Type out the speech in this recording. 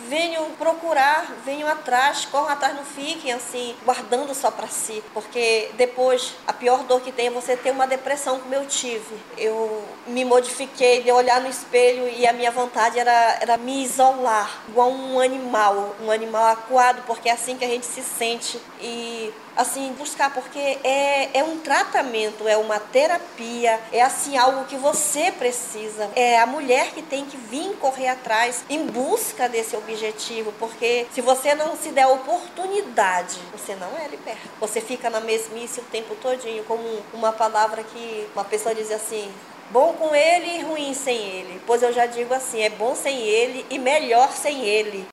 venham procurar, venham atrás, corram atrás, não fiquem assim, guardando só para si, porque depois a pior dor que tem é você ter uma depressão, como eu tive. Eu me modifiquei de olhar no espelho e a minha vontade era me isolar, igual um animal acuado, porque é assim que a gente se sente. E assim, buscar, porque é um tratamento, é uma terapia, é assim, algo que você precisa. É a mulher que tem que vir correr atrás em busca desse objetivo, porque se você não se der a oportunidade, você não é liberta. Você fica na mesmice o tempo todinho, como uma palavra que uma pessoa diz assim: bom com ele e ruim sem ele. Pois eu já digo assim, é bom sem ele e melhor sem ele.